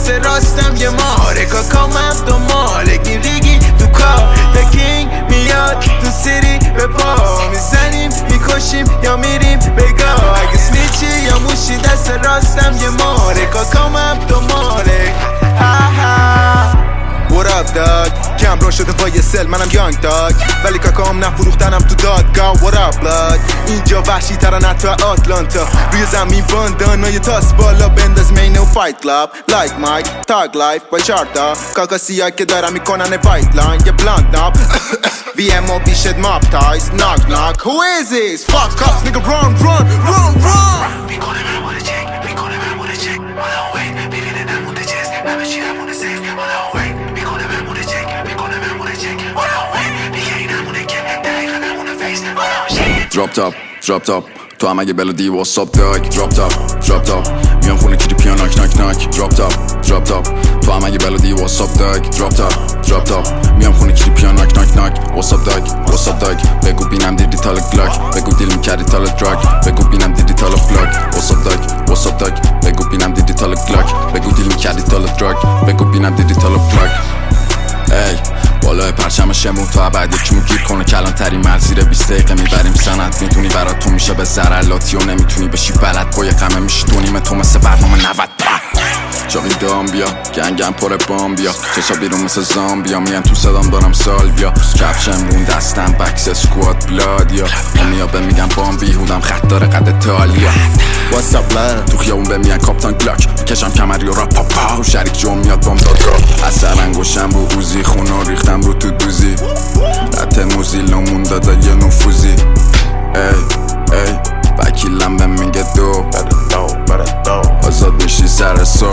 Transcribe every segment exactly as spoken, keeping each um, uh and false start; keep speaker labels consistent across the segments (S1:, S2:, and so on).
S1: دست راستم یه ماره کاکامم دنبالگی ریگی تو کار The King میاد تو سری به پا میزنیم میکشیم یا میریم بگاه اگه سمیچی یا موشی دست راستم یه ماره کاکامم دنباله ها ها What up dog کم را شده با یه سل منم یانگ داگ ولی کاکام نفروختنم تو دادگاه What up blood اینجا وحشی ترن حتی آتلانتا روی زمین باندانای تاس بالا بنداز مینه و فایت کلاب لایک مایک تاگ لایف با چارتا کاکا سیاه که دارم میکنن وایت لاین یه بلاند ناب وی ام او بیشت ماب تایز ناک ناک Who is this? Fuck off nigga run run run run
S2: میکنه من مونه چک میکنه من مونه چک حالا وید میبینه نمونده چست همه چی همونه سیف حالا وید میکنه من مونه چک میکنه من مونه چک حالا وید دیگه این همونه که دقیقا همونه فیس حالا شید
S3: Drop top drop top تو هم اگه بلدی what's up dog Drop top drop top میام خونه کیری پیان ناک ناک ناک Drop top drop top تو هم اگه بلدی what's up dog Drop top drop top میام خونه کیری پیان ناک ناک ناک What's up dog what's up dog بگو بینم دیدی تال گلاک بگو دیل میکردی تال دراگ بگو بینم دیدی تال بلاک What's up dog what's up dog بگو بینم دیدی تال گلاک بگو دیل میکردی تال دراگ بگو بینم دیدی تال بلاک ای بالای پرچم شمرون تا بعد یکیمو گیر کنه کلانتری مرز زیر بیست دقیقه میبریم سند میدونی برات تو میشه به ضرلاتی و نمیتونی بشی بلد با یه قمه میشی تو نیمه تو مثل برنامه نود چاقی دام بیا گنگم پر بام بیا چشا بیرون مثل زامبیا میان تو صدام دارم سال بیا کپشن رون دستم بکس سکوات بلادیا امیا به میگم بام بیهودم خط داره قد ایتالیا What's up blood تو خیابون به میگن کاپتان کلاک میکشم کمری و را پاپا شریک جون میاد بام داد را از سرنگوشم بو اوزی خونو ریختم رو تو دوزی رت موزیلمون داده یه نفوزی ای ای وکیلم به میگه دو آزاد میشی سر سو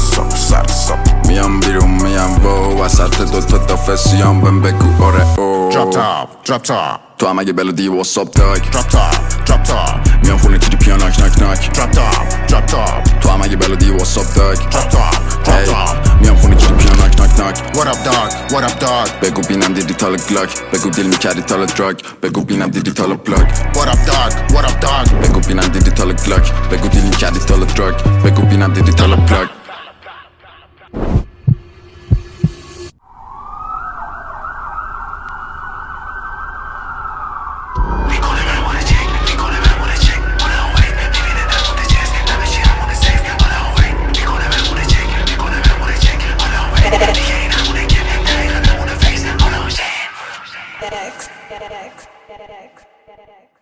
S3: میام بیرون میام و وسط دوتا دافسیام بهم بگو آره او
S4: Drop top drop top
S3: تو هم اگه بلدی what's up dog
S4: Drop top drop top
S3: میام خونه کیری پیان ناک ناک ناک
S4: Drop top drop top
S3: تو هم اگه بلدی what's up dog
S4: Drop top drop top
S3: میام خونه کیری پیان ناک ناک ناک
S4: What up dog what up dog
S3: بگو بینم دیدی تال گلاک بگو دیل میکردی تال دراگ بگو بینم دیدی تال بلاک
S4: What up dog what up dog
S3: بگو بینم دیدی تال گلاک بگو دیل میکردی تال دراگ بگو بینم دیدی تال بلاک
S2: میکنه من مونه چک میکنه من مونه چک حالا وید میبینه نمونده چست همه چی همونه سیف حالا وید میکنه من مونه چک میکنه من مونه چک حالا وید دیگه این همونه که دقیقا همونه فیس حالا شید
S5: X X X X